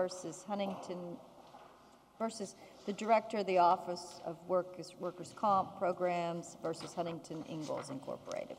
versus the Director of the Office of Workers' Comp Programs versus Huntington Ingalls Incorporated.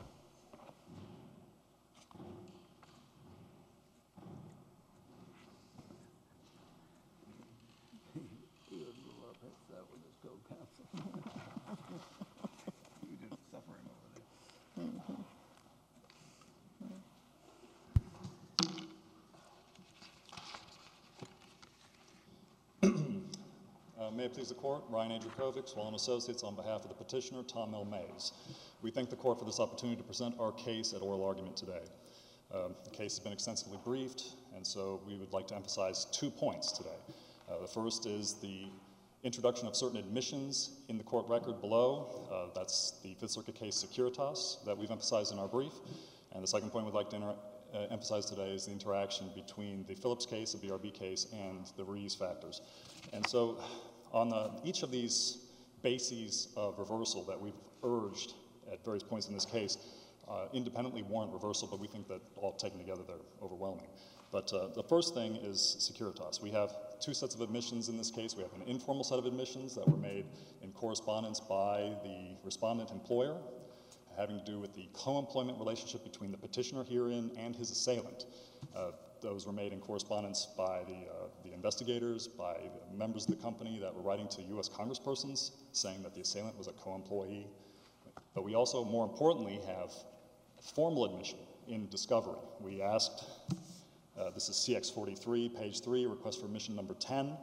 May it please the Court, Ryan Andrukovic, Swallow & Associates, on behalf of the petitioner, Tom L. Mays. We thank the Court for this opportunity to present our case at oral argument today. The case has been extensively briefed, and so we would like to emphasize 2 points today. The first is the introduction of certain admissions in the court record below. That's the Fifth Circuit case Securitas that we've emphasized in our brief. And the second point we'd like to emphasize today is the interaction between the Phillips case, the BRB case, and the Reeves factors. And so on each of these bases of reversal that we've urged at various points in this case independently warrant reversal, but we think that all taken together they're overwhelming. But the first thing is Securitas. We have 2 sets of admissions in this case. We have an informal set of admissions that were made in correspondence by the respondent employer, having to do with the co-employment relationship between the petitioner herein and his assailant. Those were made in correspondence by the investigators, by the members of the company that were writing to U.S. congresspersons saying that the assailant was a co-employee. But we also, more importantly, have formal admission in discovery. We asked, this is CX43, page 3, request for admission number 10.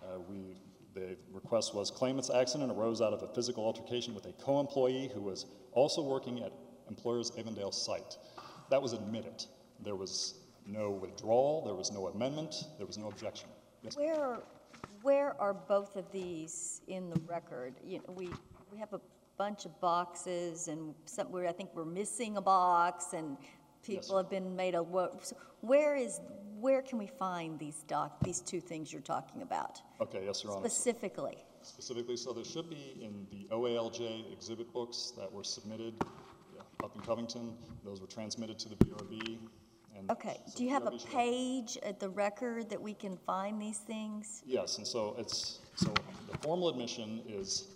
The request was, claimant's accident arose out of a physical altercation with a co-employee who was also working at employer's Avondale site. That was admitted. There was no withdrawal, there was no amendment, there was no objection. Yes? Where are both of these in the record? You know, we have a bunch of boxes, and I think we're missing a box, and people have been made aware. So where can we find these 2 things you're talking about? Okay, yes, Your Honor. Specifically, so there should be in the OALJ exhibit books that were submitted up in Covington. Those were transmitted to the BRB. Okay. Do you have a page at the record that we can find these things? Yes, and so the formal admission is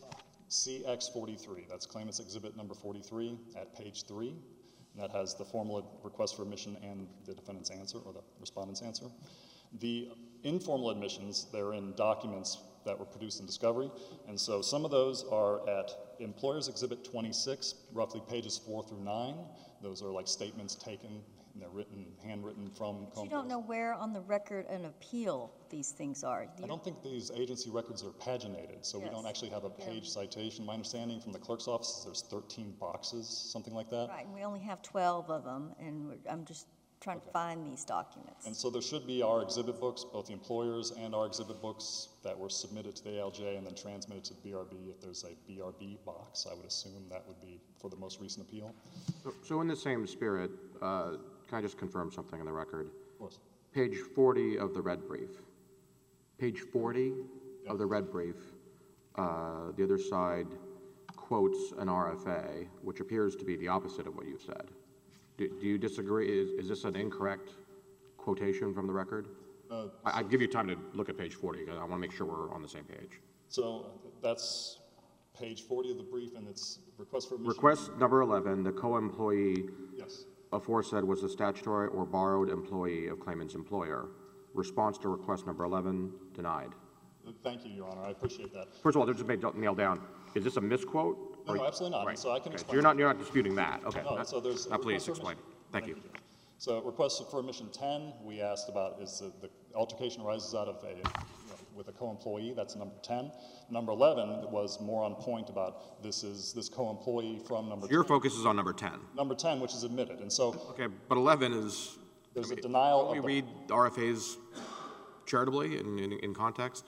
CX43. That's claimant's exhibit number 43 at page 3. And that has the formal request for admission and the defendant's answer or the respondent's answer. The informal admissions, they're in documents that were produced in discovery. And so some of those are at Employer's Exhibit 26, roughly pages 4 through 9. Those are like statements taken, and they're handwritten from. But you don't know where on the record an appeal these things are. I don't think these agency records are paginated, so we don't actually have a page citation. My understanding from the clerk's office is there's 13 boxes, something like that. Right, and we only have 12 of them, and I'm just trying to find these documents. And so there should be our exhibit books, both the employers and our exhibit books that were submitted to the ALJ and then transmitted to the BRB. If there's a BRB box, I would assume that would be for the most recent appeal. So in the same spirit, can I just confirm something on the record? Of course. Page 40 of the red brief. Page 40 of the red brief, the other side quotes an RFA, which appears to be the opposite of what you've said. Do you disagree? Is this an incorrect quotation from the record? I'd give you time to look at page 40, because I want to make sure we're on the same page. So that's page 40 of the brief, and it's request for admission. Request number 11, the co-employee Yes. aforesaid was a statutory or borrowed employee of claimant's employer. Response to request number 11, denied. Thank you, Your Honor. I appreciate that. First of all, just nail down, is this a misquote? No, absolutely not. Right. So I can Okay. explain. So you're not disputing that. Okay. No, so there's now please request for explain. Thank you. So request for admission 10, we asked about is the altercation arises out of with a co-employee. That's number 10. Number 11 was more on point about this co-employee from number 10. Your focus is on number 10. Number 10, which is admitted. And so okay, but 11 is. There's a denial of. Can we read RFAs charitably in context?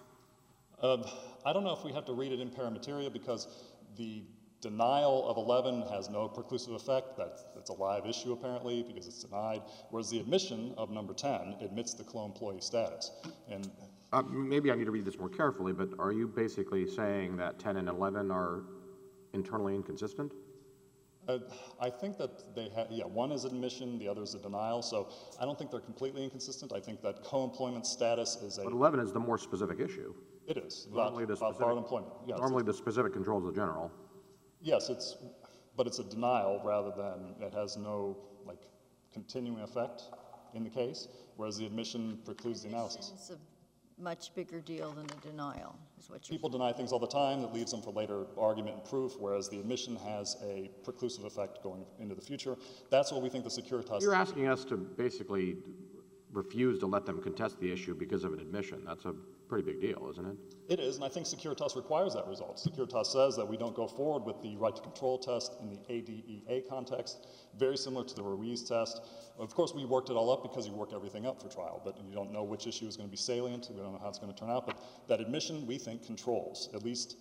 I don't know if we have to read it in paramateria because the denial of 11 has no preclusive effect. That's a live issue apparently because it's denied, whereas the admission of number 10 admits the co-employee status. And maybe I need to read this more carefully, but are you basically saying that 10 and 11 are internally inconsistent? I think that they have, yeah, one is admission, the other is a denial, so I don't think they're completely inconsistent. I think that co-employment status is But 11 is the more specific issue. it is, Normally the about borrowed employment. Yes, Normally the specific controls the general. yes, but it's a denial rather than, it has no, like, continuing effect in the case, whereas the admission precludes the analysis. Admission's a much bigger deal than a denial, is what you're People deny things all the time that leaves them for later argument and proof, whereas the admission has a preclusive effect going into the future. That's what we think the Securitas. You're asking us to basically refuse to let them contest the issue because of an admission. That's a pretty big deal, isn't it? It is, and I think Securitas requires that result. Securitas says that we don't go forward with the right to control test in the ADEA context, very similar to the Ruiz test. Of course, we worked it all up because you work everything up for trial, but you don't know which issue is going to be salient, we don't know how it's going to turn out, but that admission, we think, controls, at least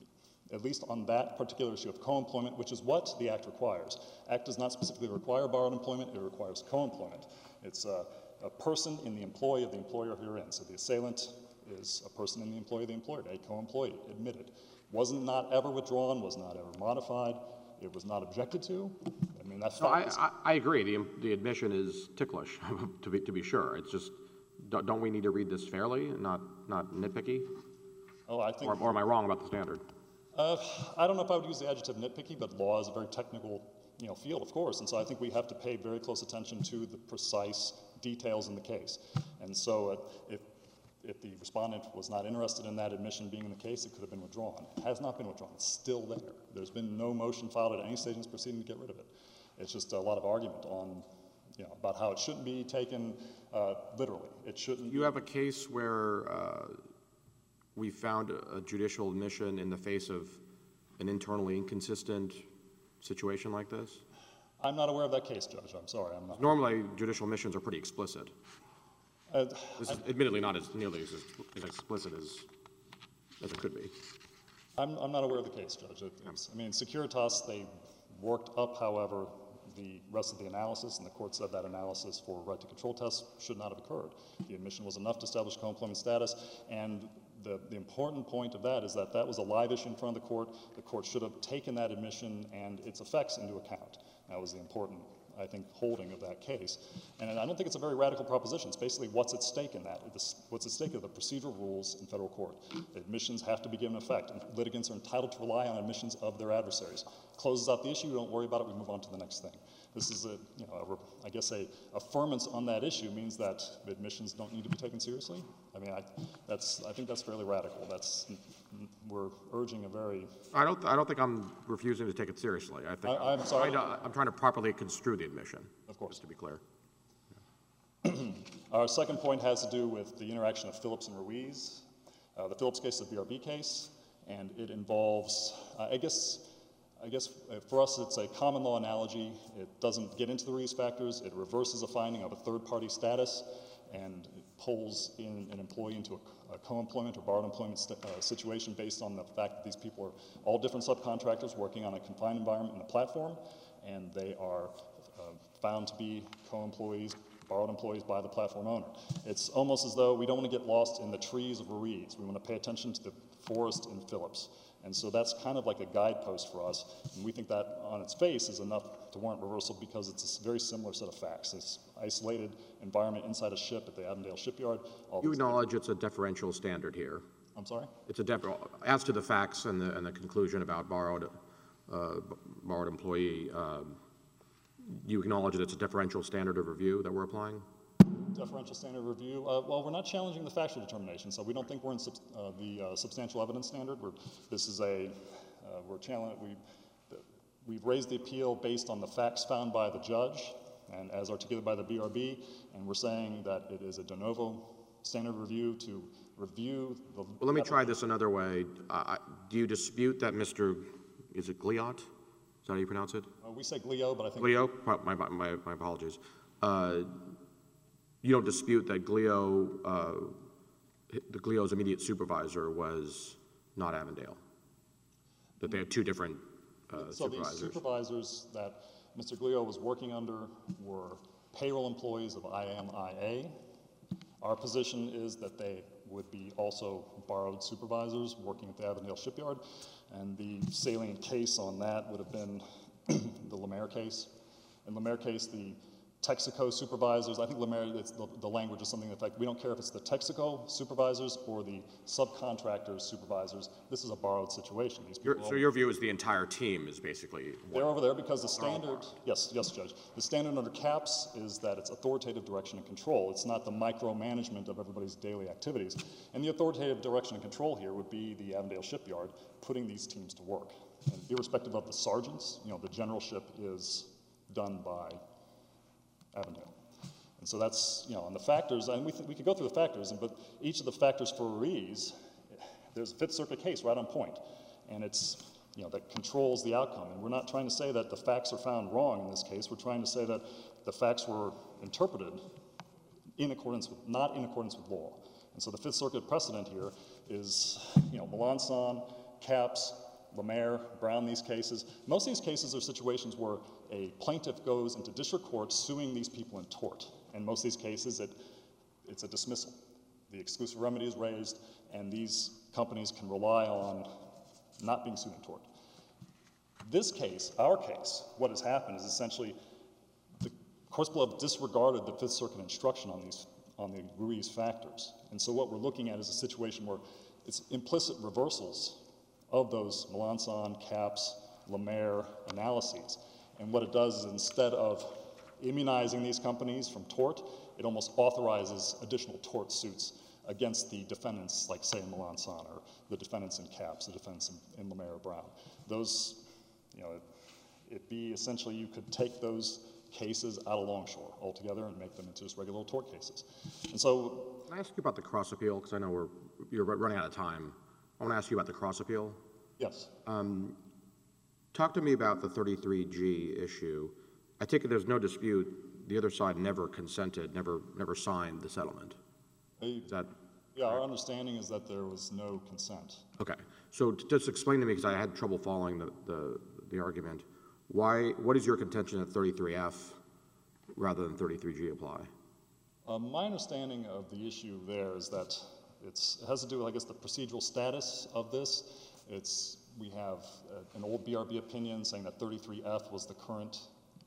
on that particular issue of co-employment, which is what the Act requires. Act does not specifically require borrowed employment, it requires co-employment. It's a person in the employ of the employer herein. So the assailant is a person in the employ of the employer, a co-employee, admitted. Wasn't not ever withdrawn, was not ever modified, it was not objected to. I mean, that's No, I agree. The admission is ticklish, to be sure. It's just, don't we need to read this fairly and not nitpicky? Oh, I think. Or am I wrong about the standard? I don't know if I would use the adjective nitpicky, but law is a very technical, field, of course, and so I think we have to pay very close attention to the precise details in the case. And so if the respondent was not interested in that admission being in the case, it could have been withdrawn. It has not been withdrawn. It's still there. There's been no motion filed at any stage in this proceeding to get rid of it. It's just a lot of argument on, about how it shouldn't be taken literally. It shouldn't. You have a case where we found a judicial admission in the face of an internally inconsistent situation like this? I'm not aware of that case, Judge. I'm sorry. I'm not. Normally, judicial admissions are pretty explicit. This is admittedly not as nearly as explicit as it could be. I'm not aware of the case, Judge. Securitas, they worked up, however, the rest of the analysis, and the court said that analysis for right to control tests should not have occurred. The admission was enough to establish co-employment status, and the important point of that is that that was a live issue in front of the court. The court should have taken that admission and its effects into account. That was the important, I think, holding of that case. And I don't think it's a very radical proposition. It's basically what's at stake in that. What's at stake are the procedural rules in federal court. The admissions have to be given effect, and litigants are entitled to rely on admissions of their adversaries. Closes out the issue, don't worry about it, we move on to the next thing. This is a affirmance on that issue means that the admissions don't need to be taken seriously. I think that's fairly radical. We're urging a very. I don't think I'm refusing to take it seriously. I'm sorry. I'm trying to properly construe the admission. Of course. Just to be clear. Our second point has to do with the interaction of Phillips and Ruiz. The Phillips case is a BRB case, and it involves, I guess for us it's a common law analogy. It doesn't get into the Ruiz factors. It reverses a finding of a third-party status, and it pulls in an employee into a co-employment or borrowed employment situation based on the fact that these people are all different subcontractors working on a confined environment in a platform, and they are found to be co-employees, borrowed employees by the platform owner. It's almost as though we don't want to get lost in the trees of Ruiz. We want to pay attention to the forest in Phillips. And so that's kind of like a guidepost for us. And we think that on its face is enough to warrant reversal because it's a very similar set of facts. It's isolated environment inside a ship at the Avondale shipyard. You acknowledge it's a deferential standard here. I'm sorry? It's as to the facts and the conclusion about borrowed employee, you acknowledge that it's a deferential standard of review that we're applying? Deferential standard of review. Well, we're not challenging the factual determination, so we don't think we're in the substantial evidence standard. We've raised the appeal based on the facts found by the judge and as articulated by the BRB, and we're saying that it is a de novo standard of review to review the. Well, let me try this another way. Do you dispute that is it Gliot? Is that how you pronounce it? We say Glio, but I think. Glio? My apologies. You don't dispute that Glio's immediate supervisor was not Avondale? That they had two different supervisors? So these supervisors that Mr. Glio was working under were payroll employees of IMIA. Our position is that they would be also borrowed supervisors working at the Avondale shipyard, and the salient case on that would have been the Lemaire case. In Lemaire case, the Texaco supervisors, I think Lemaire, the language is something in effect, we don't care if it's the Texaco supervisors or the subcontractors supervisors. This is a borrowed situation. These people So your view is the entire team is basically they're over there because the standard, yes, Judge. The standard under CAPS is that it's authoritative direction and control. It's not the micromanagement of everybody's daily activities. And the authoritative direction and control here would be the Avondale Shipyard putting these teams to work. And irrespective of the sergeants, the generalship is done by Avondale. And so that's, and the factors, and we could go through the factors, but each of the factors for Ruiz, there's a Fifth Circuit case right on point, and it's, that controls the outcome. And we're not trying to say that the facts are found wrong in this case. We're trying to say that the facts were interpreted not in accordance with law. And so the Fifth Circuit precedent here is, Melanson, CAPS, Lemaire, Brown, these cases. Most of these cases are situations where a plaintiff goes into district court suing these people in tort. And most of these cases, it's a dismissal. The exclusive remedy is raised, and these companies can rely on not being sued in tort. This case, our case, what has happened is essentially the courts below have disregarded the Fifth Circuit instruction on the Ruiz factors. And so what we're looking at is a situation where it's implicit reversals of those Melanson, CAPS, Lemaire analyses. And what it does is instead of immunizing these companies from tort, it almost authorizes additional tort suits against the defendants, like say in Melanson, or the defendants in CAPS, the defendants in Lemaire or Brown. Those, it'd be essentially you could take those cases out of Longshore altogether and make them into just regular tort cases. And so, Can I ask you about the cross appeal? Because I know you're running out of time. I want to ask you about the cross appeal. yes. Talk to me about the 33G issue. I take it there's no dispute. The other side never consented, never signed the settlement. Is that? Yeah, our understanding is that there was no consent. Okay. So just explain to me, because I had trouble following the argument. What is your contention that 33F rather than 33G apply? My understanding of the issue there is that it has to do with, I guess, the procedural status of this. We have an old BRB opinion saying that 33F was the current,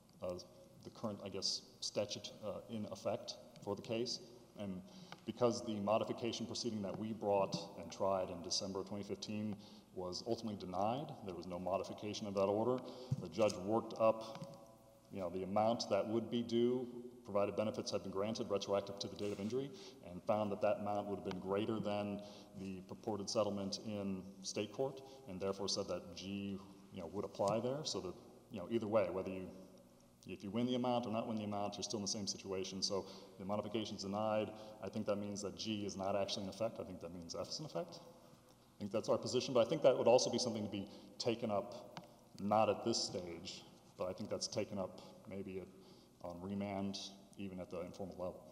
I guess, statute in effect for the case. And because the modification proceeding that we brought and tried in December of 2015 was ultimately denied, there was no modification of that order. The judge worked up, the amount that would be due, provided benefits had been granted retroactive to the date of injury, and found that amount would have been greater than the purported settlement in state court, and therefore said that G, would apply there. So that, either way, if you win the amount or not win the amount, you're still in the same situation. So the modification's denied. I think that means that G is not actually in effect. I think that means F is in effect. I think that's our position, but I think that would also be something to be taken up, not at this stage, but I think that's taken up maybe on remand, even at the informal level.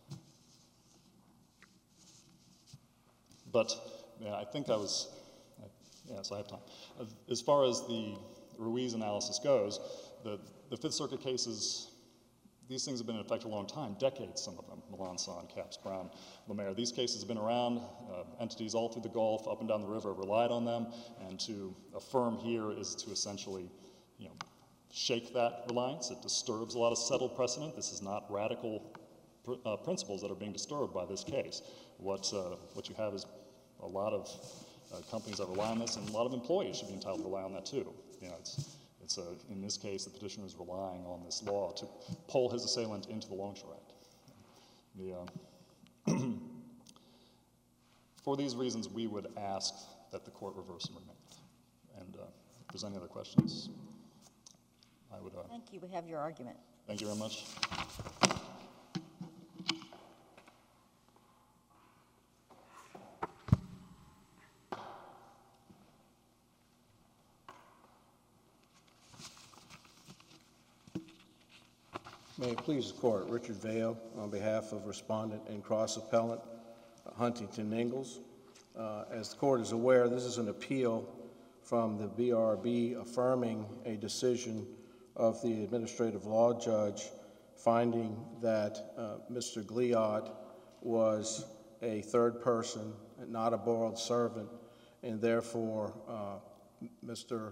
But I think so I have time. As far as the Ruiz analysis goes, the Fifth Circuit cases, these things have been in effect a long time, decades, some of them, Melanson, CAPS, Brown, Lemaire. These cases have been around. Entities all through the Gulf, up and down the river, have relied on them, and to affirm here is to essentially, shake that reliance. It disturbs a lot of settled precedent. This is not radical principles that are being disturbed by this case. What you have is a lot of companies that rely on this, and a lot of employees should be entitled to rely on that too. In this case, the petitioner is relying on this law to pull his assailant into the Longshore Act. For these reasons, we would ask that the court reverse and remand. And if there's any other questions, I would. Thank you. We have your argument. Thank you very much. May it please the court, Richard Vale on behalf of respondent and cross appellant Huntington Ingalls. As the court is aware, this is an appeal from the BRB affirming a decision of the administrative law judge finding that Mr. Gliad was a third person and not a borrowed servant, and therefore Mr.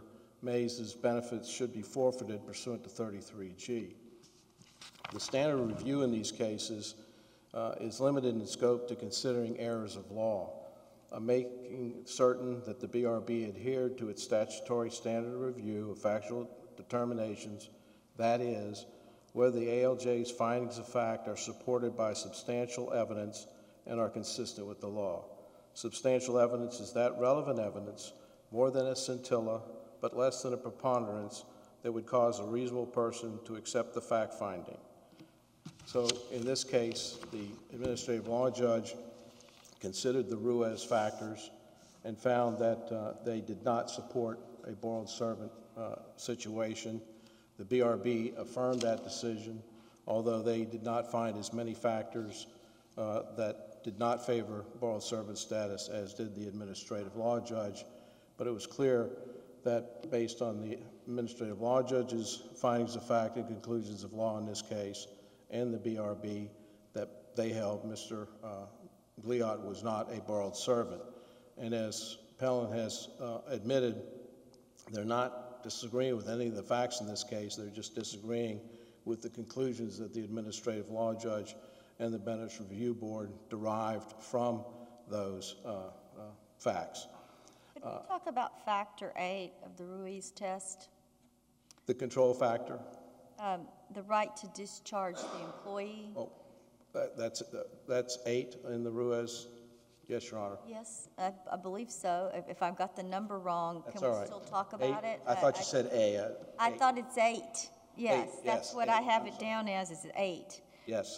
Mays' benefits should be forfeited pursuant to 33G. The standard of review in these cases is limited in scope to considering errors of law, making certain that the BRB adhered to its statutory standard of review of factual determinations, that is, whether the ALJ's findings of fact are supported by substantial evidence and are consistent with the law. Substantial evidence is that relevant evidence, more than a scintilla, but less than a preponderance, that would cause a reasonable person to accept the fact finding. So in this case, the administrative law judge considered the Ruiz factors and found that they did not support a borrowed servant situation. The BRB affirmed that decision, although they did not find as many factors that did not favor borrowed servant status as did the administrative law judge. But it was clear that based on the administrative law judge's findings of fact and conclusions of law in this case, and the BRB, that they held Mr. Gliot was not a borrowed servant. And as Appellant has admitted, they're not disagreeing with any of the facts in this case, they're just disagreeing with the conclusions that the administrative law judge and the Benefits Review Board derived from those facts. Could we talk about Factor 8 of the Ruiz test? The control factor? The right to discharge the employee? Oh, that's 8 in the Ruiz? Yes, Your Honor. Yes, I believe so. If I've got the number wrong, That's can all we right. still talk about 8? it? I thought you said A. I thought it's 8. Yes, 8, that's yes, what 8. I have I'm it sorry. down as, is 8. Yes.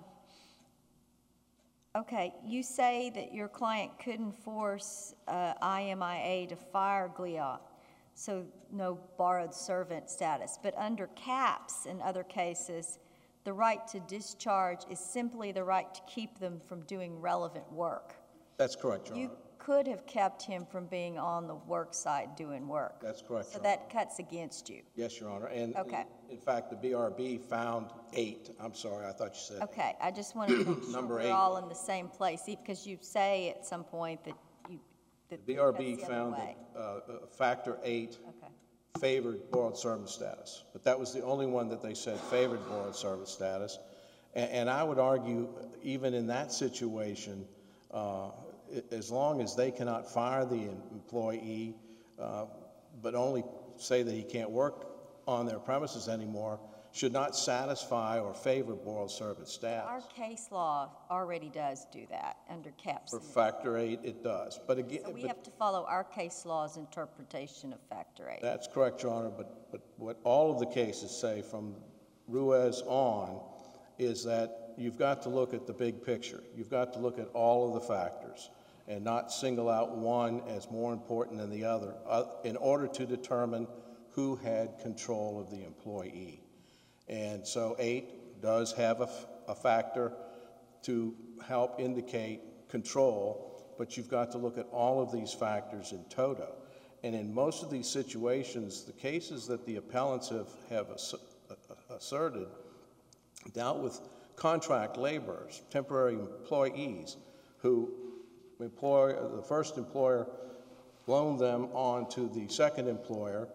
Okay, you say that your client couldn't force IMIA to fire Gliot, so no borrowed servant status. But under CAPS and other cases, the right to discharge is simply the right to keep them from doing relevant work. That's correct, Your You Honor. could have kept him from being on the work side doing work. That's correct, So Your that cuts against you. Yes, Your Honor. And Okay. in fact, the BRB found 8. I'm sorry, I thought you said 8. Okay, I just wanted to make sure Number we're 8. all in the same place, because you say at some point that you, that The that's BRB the other found way. that Factor 8 Okay. favored borrowed servant status, but that was the only one that they said favored borrowed servant status. And I would argue, even in that situation, as long as they cannot fire the employee, but only say that he can't work on their premises anymore, should not satisfy or favor borrowed servant Our status. case law already does do that under CAPS. For Factor 8, it does. But again, So we have to follow our case law's interpretation of Factor 8. that's correct, Your Honor, but what all of the cases say from Ruiz on is that you've got to look at the big picture. You've got to look at all of the factors and not single out one as more important than the other in order to determine who had control of the employee. And so 8 does have a factor to help indicate control, but you've got to look at all of these factors in toto. And in most of these situations, the cases that the appellants have asserted dealt with contract laborers, temporary employees, who the first employer loaned them on to the second employer,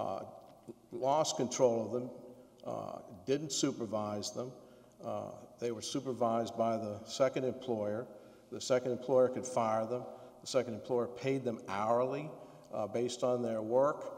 lost control of them, didn't supervise them. They were supervised by the second employer. The second employer could fire them. The second employer paid them hourly based on their work.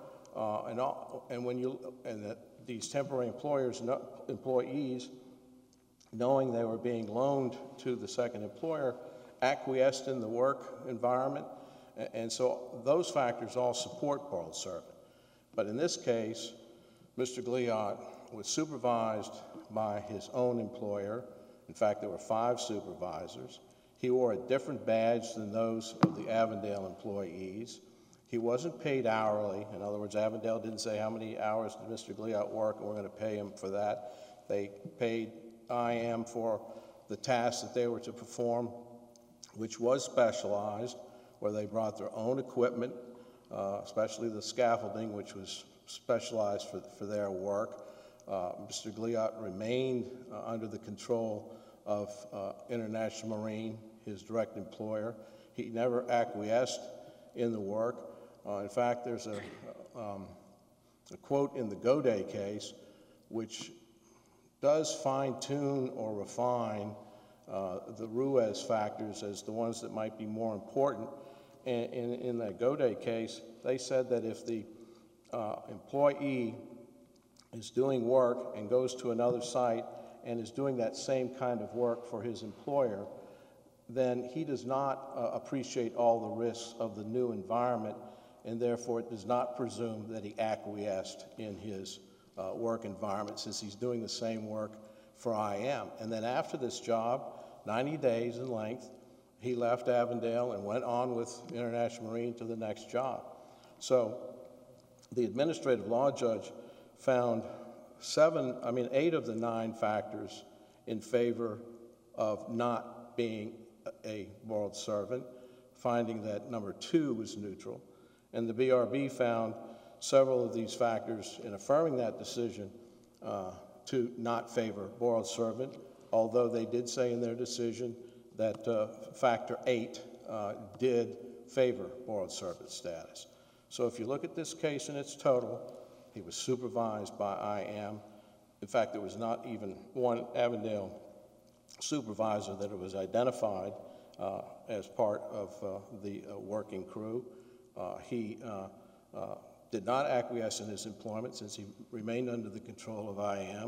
These temporary employees, knowing they were being loaned to the second employer, acquiesced in the work environment. And so those factors all support borrowed servant. But in this case, Mr. Gliot was supervised by his own employer. In fact, there were 5 supervisors. He wore a different badge than those of the Avondale employees. He wasn't paid hourly. In other words, Avondale didn't say how many hours did Mr. Gliot work, and we're going to pay him for that. They paid IM for the tasks that they were to perform, which was specialized, where they brought their own equipment, especially the scaffolding, which was specialized for their work. Mr. Gliot remained under the control of International Marine, his direct employer. He never acquiesced in the work. In fact, there's a quote in the Goday case, which does fine-tune or refine the Ruiz factors as the ones that might be more important. And in that Goday case, they said that if the employee is doing work and goes to another site and is doing that same kind of work for his employer, then he does not appreciate all the risks of the new environment, and therefore it does not presume that he acquiesced in his work environment since he's doing the same work for IM. And then after this job, 90 days in length, he left Avondale and went on with International Marine to the next job. So the administrative law judge found 8 of the 9 factors in favor of not being a world servant, finding that number 2 was neutral. And the BRB found several of these factors in affirming that decision to not favor world servant, although they did say in their decision that factor 8 did favor world servant status. So if you look at this case in its total, he was supervised by IM. In fact, there was not even one Avondale supervisor that was identified as part of the working crew. He did not acquiesce in his employment since he remained under the control of IM.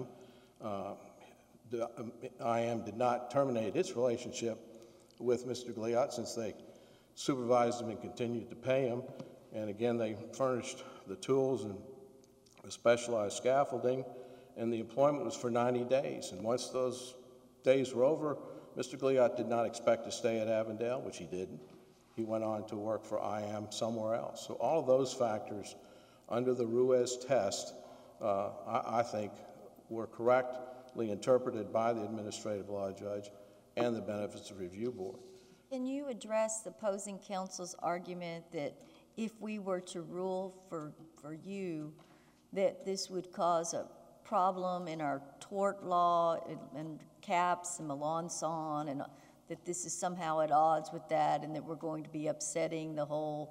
IM did not terminate its relationship with Mr. Gliot since they supervised him and continued to pay him. And again, they furnished the tools and the specialized scaffolding, and the employment was for 90 days. And once those days were over, Mr. Gliot did not expect to stay at Avondale, which he didn't. He went on to work for IM somewhere else. So all of those factors under the Ruiz test, I think, were correctly interpreted by the administrative law judge and the Benefits Review Board. Can you address the opposing counsel's argument that if we were to rule for you, that this would cause a problem in our tort law and CAPS and Melanson, and that this is somehow at odds with that, and that we're going to be upsetting the whole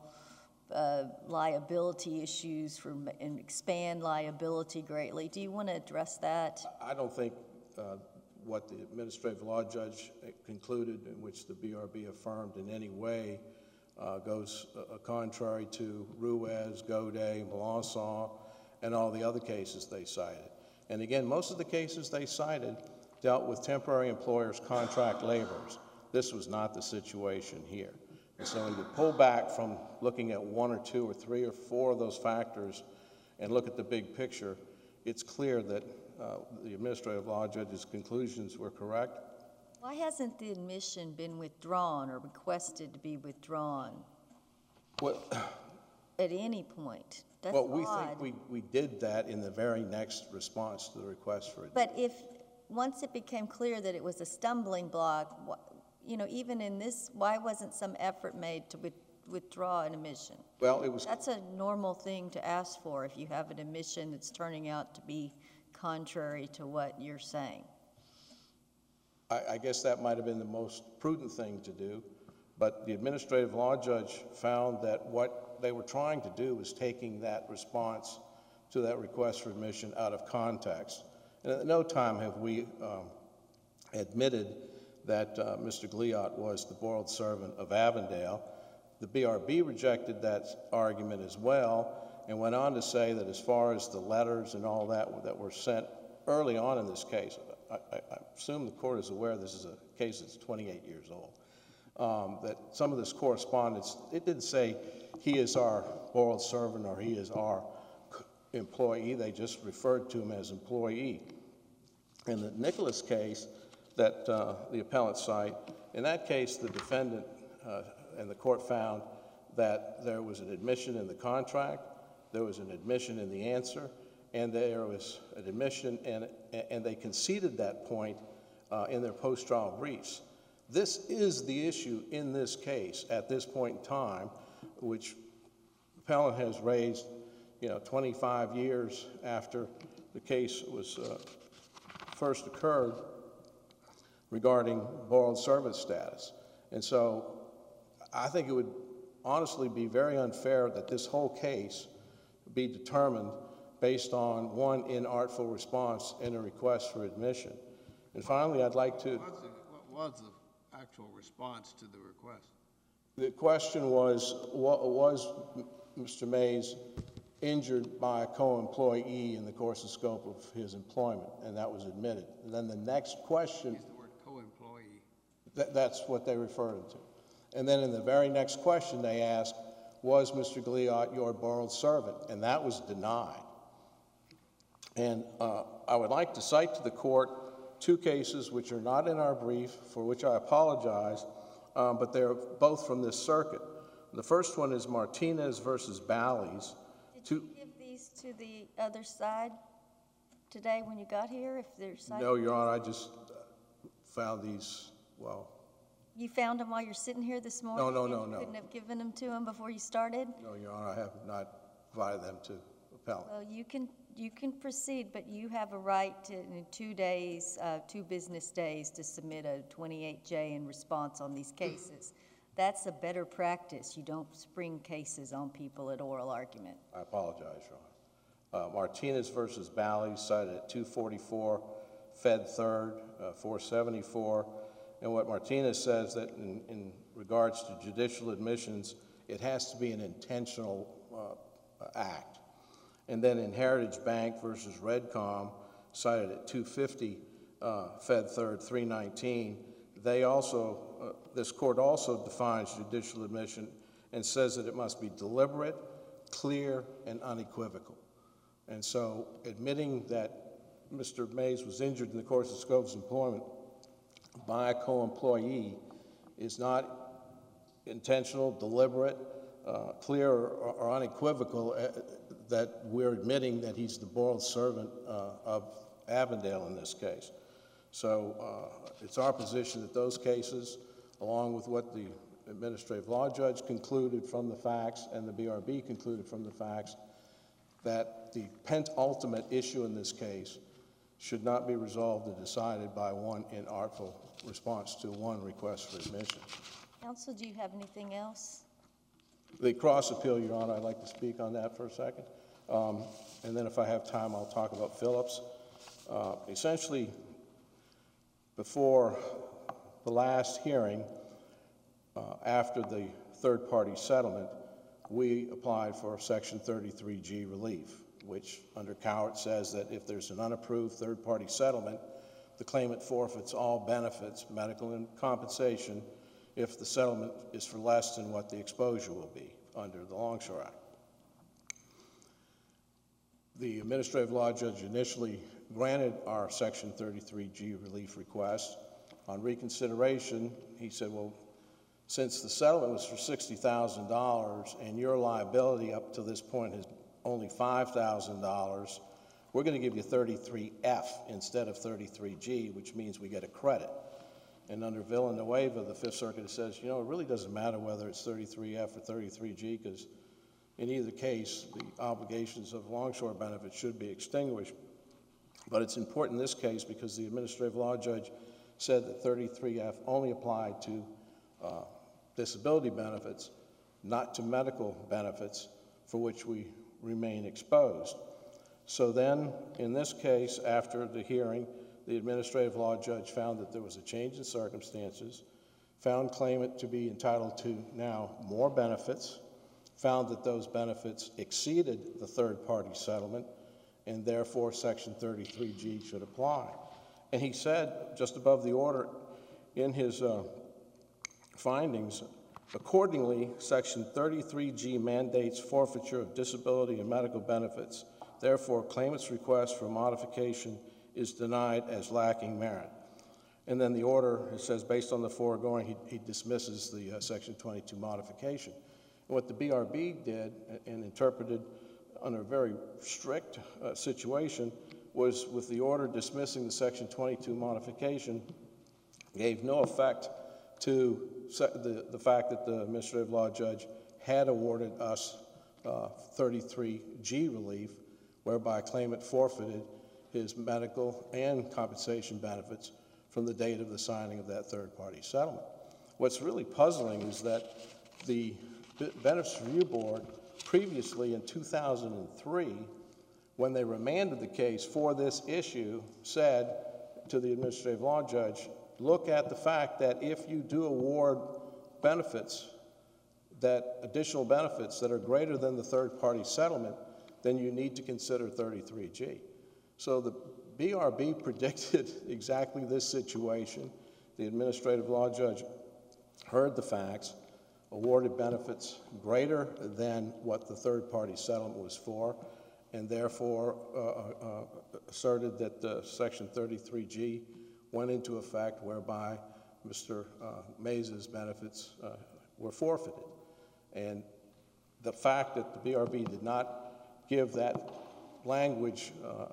liability issues and expand liability greatly? Do you want to address that? I don't think what the administrative law judge concluded, in which the BRB affirmed in any way, goes contrary to Ruiz, Goday, Melanson, and all the other cases they cited. And again, most of the cases they cited dealt with temporary employers' contract laborers. This was not the situation here. And so when you pull back from looking at 1 or 2 or 3 or 4 of those factors and look at the big picture, it's clear that the administrative law judge's conclusions were correct. Why hasn't the admission been withdrawn or requested to be withdrawn Well, at any point? That's we odd. think we did that in the very next response to the request for admission. But if, once it became clear that it was a stumbling block, even in this, why wasn't some effort made to withdraw an admission? Well, it was... That's a normal thing to ask for if you have an admission that's turning out to be contrary to what you're saying. I guess that might have been the most prudent thing to do, but the administrative law judge found that what they were trying to do was taking that response to that request for admission out of context. And at no time have we admitted that Mr. Gliot was the boiled servant of Avondale. The BRB rejected that argument as well and went on to say that as far as the letters and all that were sent early on in this case, I assume the court is aware this is a case that's 28 years old, that some of this correspondence, it didn't say he is our boiled servant or he is our employee. They just referred to him as employee. In the Nicholas case that the appellant cite, in that case the defendant and the court found that there was an admission in the contract, there was an admission in the answer, and there was an admission, and they conceded that point in their post-trial briefs. This is the issue in this case at this point in time, which the appellant has raised 25 years after the case was first occurred regarding boiled servant status. And so I think it would honestly be very unfair that this whole case be determined based on one inartful response and a request for admission. And finally, I'd like to... What was the actual response to the request? The question was Mr. Mays injured by a co-employee in the course and scope of his employment, and that was admitted. And then the next question... Use the word co-employee. That's what they referred him to. And then in the very next question they asked, was Mr. Gliot your borrowed servant? And that was denied. And I would like to cite to the court two cases which are not in our brief, for which I apologize, but they're both from this circuit. The first one is Martinez versus Bally's. Did you give these to the other side today when you got here? If they're cited? No, Your Honor, I just found these, well... You found them while you're sitting here this morning? No. You couldn't have given them to him before you started? No, Your Honor, I have not provided them to appellant. Well, you can proceed, but you have a right to, in 2 days, 2 business days, to submit a 28J in response on these cases. That's a better practice. You don't spring cases on people at oral argument. I apologize, Your Honor. Martinez versus Bally's, cited at 244, Fed 3rd, 474. And what Martinez says that in regards to judicial admissions, it has to be an intentional act. And then in Heritage Bank versus Redcom, cited at 250, Fed 3rd, 319, they also, this court also defines judicial admission and says that it must be deliberate, clear, and unequivocal. And so admitting that Mr. Mays was injured in the course of scope of employment by a co-employee is not intentional, deliberate, clear, or unequivocal that we're admitting that he's the borrowed servant of Avondale in this case. So it's our position that those cases, along with what the administrative law judge concluded from the facts and the BRB concluded from the facts, that the penultimate issue in this case should not be resolved or decided by one inartful response to one request for admission. Counsel, do you have anything else? The cross appeal, Your Honor, I'd like to speak on that for a second. And then if I have time, I'll talk about Phillips. Essentially, before the last hearing, after the third-party settlement, we applied for Section 33G relief, which under Cowart says that if there's an unapproved third-party settlement, the claimant forfeits all benefits, medical and compensation, if the settlement is for less than what the exposure will be under the Longshore Act. The administrative law judge initially granted our Section 33G relief request. On reconsideration, he said, well, since the settlement was for $60,000 and your liability up to this point is only $5,000, we're going to give you 33F instead of 33G, which means we get a credit. And under Villanueva, the Fifth Circuit says, you know, it really doesn't matter whether it's 33F or 33G, because in either case, the obligations of longshore benefits should be extinguished. But it's important in this case because the administrative law judge said that 33F only applied to disability benefits, not to medical benefits for which we remain exposed. So then, in this case, after the hearing, the administrative law judge found that there was a change in circumstances, found claimant to be entitled to now more benefits, found that those benefits exceeded the third-party settlement, and therefore Section 33G should apply. And he said, just above the order in his findings, accordingly, Section 33G mandates forfeiture of disability and medical benefits. Therefore, claimant's request for modification is denied as lacking merit. And then the order, it says, based on the foregoing, he dismisses the Section 22 modification. And what the BRB did and interpreted under a very strict situation was, with the order dismissing the Section 22 modification, gave no effect to the fact that the administrative law judge had awarded us 33G relief, whereby claimant forfeited his medical and compensation benefits from the date of the signing of that third-party settlement. What's really puzzling is that the Benefits Review Board previously in 2003 when they remanded the case for this issue, said to the administrative law judge, look at the fact that if you do award benefits, that additional benefits that are greater than the third-party settlement, then you need to consider 33G. So the BRB predicted exactly this situation. The administrative law judge heard the facts, awarded benefits greater than what the third-party settlement was for, and therefore asserted that Section 33G went into effect, whereby Mr. Mays' benefits were forfeited. And the fact that the BRB did not give that language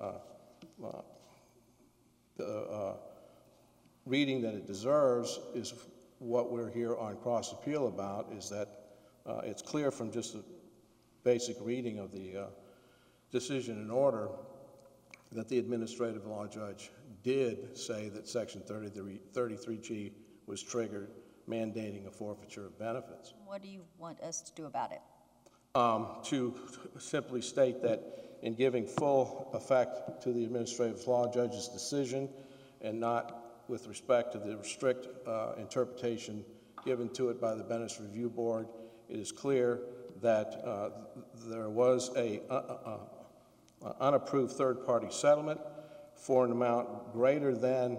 the reading that it deserves is what we're here on cross-appeal about, is that it's clear from just a basic reading of the decision and order that the administrative law judge did say that Section 33G was triggered, mandating a forfeiture of benefits. What do you want us to do about it? To simply state that in giving full effect to the administrative law judge's decision and not with respect to the strict interpretation given to it by the Bennis Review Board, it is clear that there was a unapproved third-party settlement for an amount greater than,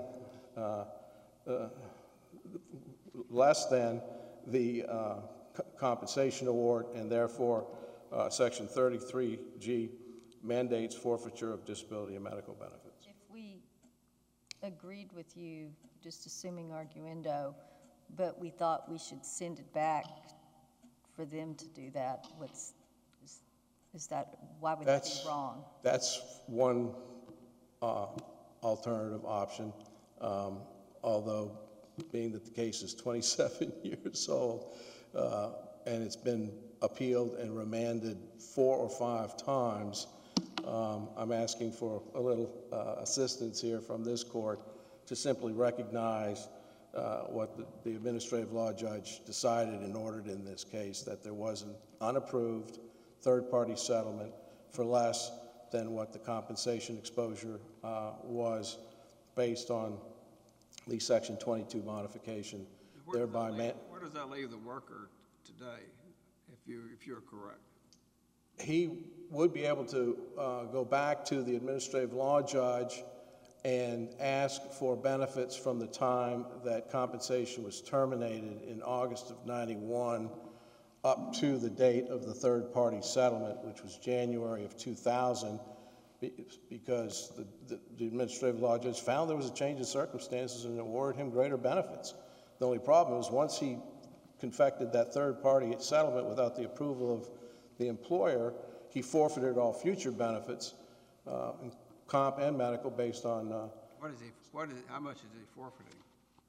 less than the compensation award, and therefore Section 33G mandates forfeiture of disability and medical benefits. If we agreed with you, just assuming arguendo, but we thought we should send it back for them to do that, is that, why would that be wrong? That's one alternative option, although being that the case is 27 years old and it's been appealed and remanded 4 or 5 times, I'm asking for a little assistance here from this court to simply recognize what the administrative law judge decided and ordered in this case, that there was an unapproved third-party settlement for less than what the compensation exposure was based on the Section 22 modification, thereby Where does that leave the worker today, if you're correct? He would be able to go back to the administrative law judge and ask for benefits from the time that compensation was terminated in August of '91 up to the date of the third-party settlement, which was January of 2000, because the administrative law judge found there was a change in circumstances and awarded him greater benefits. The only problem was once he confected that third-party settlement without the approval of the employer, he forfeited all future benefits, comp and medical, based on. How much is he forfeiting?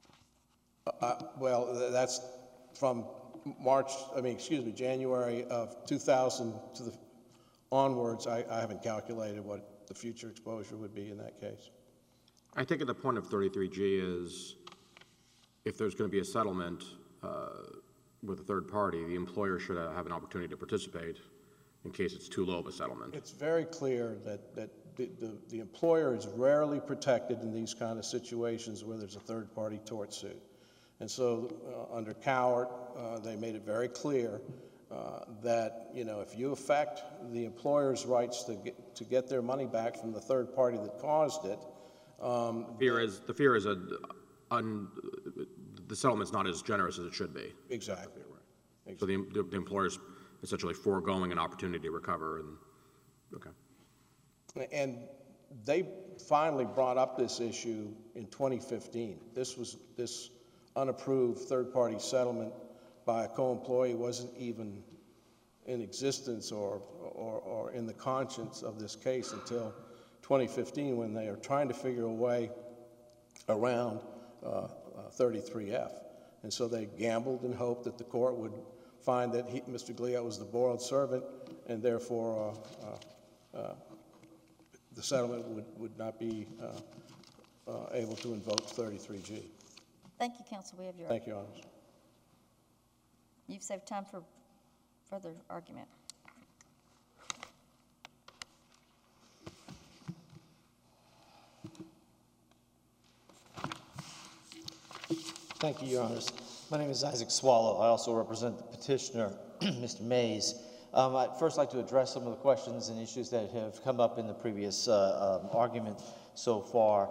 Well, that's from January of 2000 to the onwards. I haven't calculated what the future exposure would be in that case. I think at the point of 33G is if there's going to be a settlement with a third party, the employer should have an opportunity to participate in case it's too low of a settlement. It's very clear that the employer is rarely protected in these kind of situations where there's a third-party tort suit. And so under Cowart, they made it very clear that, if you affect the employer's rights to get their money back from the third party that caused it. The fear is the settlement's not as generous as it should be. Exactly right. So the employer's essentially foregoing an opportunity to recover. And they finally brought up this issue in 2015. This unapproved third-party settlement by a co-employee wasn't even in existence or in the conscience of this case until 2015, when they are trying to figure a way around 33F. And so they gambled and hoped that the court would find that Mr. Gliot was the borrowed servant, and therefore the settlement would not be able to invoke 33G. Thank you, counsel. We have your. Thank you, Your Honors. You've saved time for further argument. Thank you, Your Honors. My name is Isaac Swallow. I also represent the petitioner, Mr. Mays. I'd first like to address some of the questions and issues that have come up in the previous argument so far.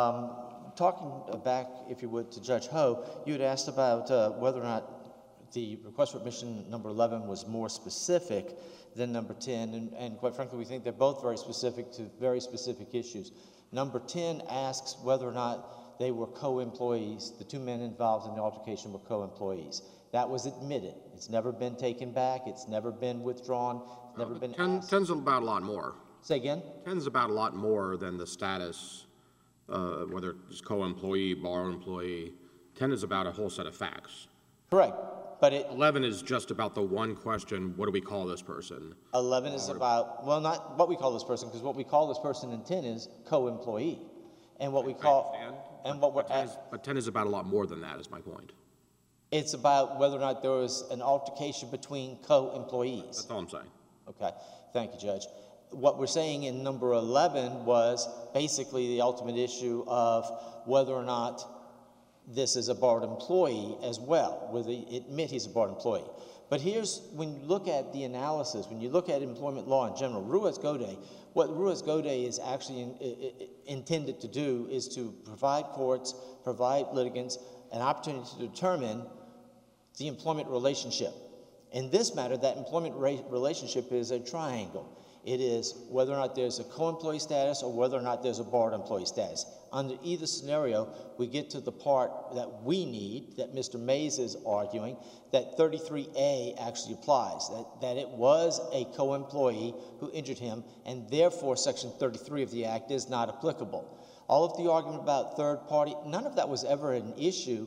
Talking back, if you would, to Judge Ho, you had asked about whether or not the request for admission number 11 was more specific than number 10, and quite frankly, we think they're both very specific to very specific issues. Number 10 asks whether or not they were co-employees. The two men involved in the altercation were co-employees. That was admitted. It's never been taken back. It's never been withdrawn. It's never been asked. 10's about a lot more. Say again? 10's about a lot more than the status, whether it's co-employee, bar employee. 10 is about a whole set of facts. Correct. But 11 is just about the one question, what do we call this person? 11 is about, well, not what we call this person, because what we call this person in 10 is co-employee. And what we call, and what we're at. But 10 is about a lot more than that, is my point. It's about whether or not there was an altercation between co-employees. That's all I'm saying. Okay. Thank you, Judge. What we're saying in number 11 was basically the ultimate issue of whether or not this is a barred employee as well, whether they admit he's a barred employee. But here's, when you look at the analysis, when you look at employment law in general, Ruiz-Godet, what Ruiz-Godet is actually intended to do is to provide courts, provide litigants an opportunity to determine the employment relationship. In this matter, that employment relationship is a triangle. It is whether or not there's a co-employee status or whether or not there's a barred employee status. Under either scenario, we get to the part that we need, that Mr. Mays is arguing, that 33A actually applies, that it was a co-employee who injured him, and therefore Section 33 of the Act is not applicable. All of the argument about third party, none of that was ever an issue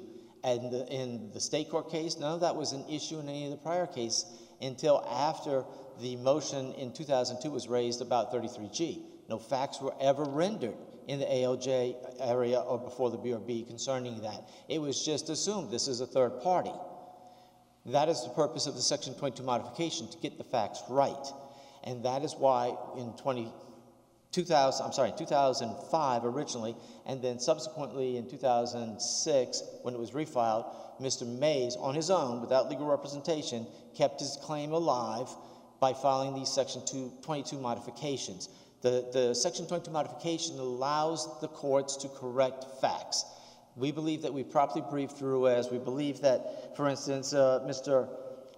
in the state court case. None of that was an issue in any of the prior case until after the motion in 2002 was raised about 33G. No facts were ever rendered in the ALJ area or before the BRB concerning that. It was just assumed this is a third party. That is the purpose of the Section 22 modification, to get the facts right. And that is why in 2005 originally, and then subsequently in 2006, when it was refiled, Mr. Mays, on his own, without legal representation, kept his claim alive by filing these Section 22 modifications. The Section 22 modification allows the courts to correct facts. We believe that we properly briefed Ruiz. We believe that, for instance, Mr.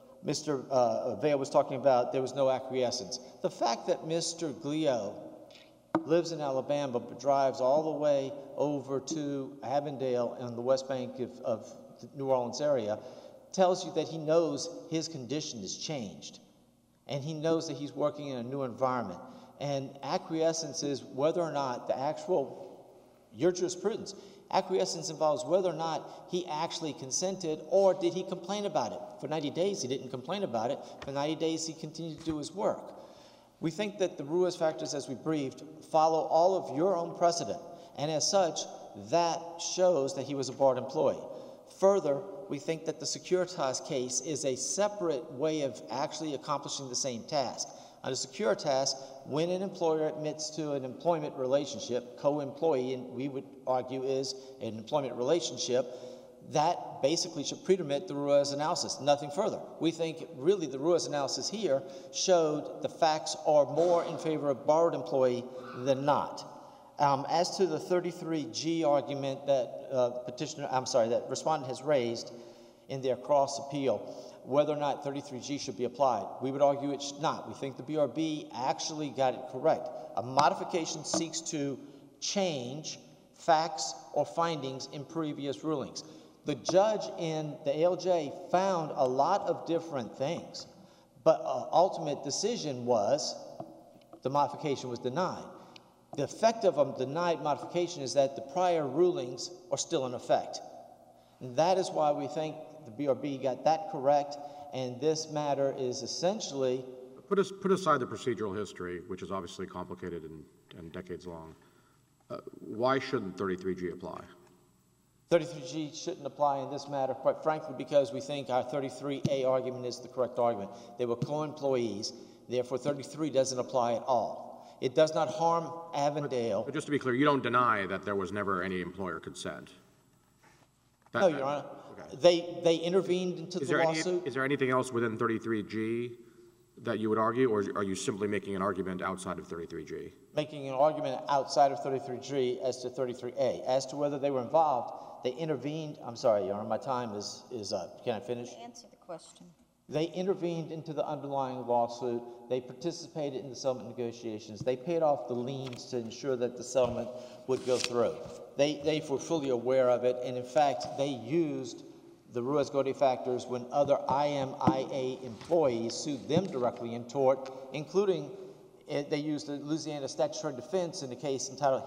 Vale was talking about there was no acquiescence. The fact that Mr. Glio lives in Alabama but drives all the way over to Avondale on the west bank of the New Orleans area tells you that he knows his condition has changed. And he knows that he's working in a new environment. And acquiescence is whether or not the actual, your jurisprudence, acquiescence involves whether or not he actually consented or did he complain about it. For 90 days he didn't complain about it. For 90 days he continued to do his work. We think that the Ruiz factors, as we briefed, follow all of your own precedent. And as such, that shows that he was a barred employee. Further, we think that the Securitas case is a separate way of actually accomplishing the same task. Under Securitas, when an employer admits to an employment relationship, co-employee, and we would argue is an employment relationship, that basically should predominate the Ruiz analysis, nothing further. We think really the Ruiz analysis here showed the facts are more in favor of barred employee than not. As to the 33G argument that that respondent has raised in their cross appeal, whether or not 33G should be applied, we would argue it should not. We think the BRB actually got it correct. A modification seeks to change facts or findings in previous rulings. The judge in the ALJ found a lot of different things, but ultimate decision was the modification was denied. The effect of a denied modification is that the prior rulings are still in effect. And that is why we think the BRB got that correct, and this matter is essentially... Put aside the procedural history, which is obviously complicated and decades long. Why shouldn't 33G apply? 33G shouldn't apply in this matter, quite frankly, because we think our 33A argument is the correct argument. They were co-employees, therefore 33 doesn't apply at all. It does not harm Avondale. But just to be clear, you don't deny that there was never any employer consent? No, Your Honor. They intervened into the lawsuit. Is there anything else within 33G that you would argue, or are you simply making an argument outside of 33G? Making an argument outside of 33G as to 33A. As to whether they were involved, they intervened. I'm sorry, Your Honor, my time is up. Can I finish? Answer the question. They intervened into the underlying lawsuit. They participated in the settlement negotiations. They paid off the liens to ensure that the settlement would go through. They were fully aware of it, and in fact, they used the Ruiz Gordy factors when other IMIA employees sued them directly in tort, including they used the Louisiana statutory defense in the case entitled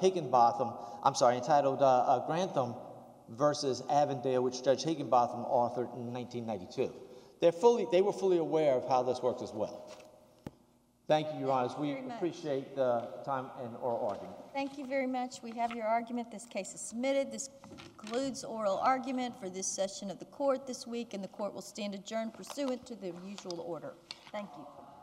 Grantham versus Avondale, which Judge Higginbotham authored in 1992. They were fully aware of how this works as well. Thank you, Your Honors. We appreciate the time and oral argument. Thank you very much. We have your argument. This case is submitted. This concludes oral argument for this session of the court this week, and the court will stand adjourned pursuant to the usual order. Thank you.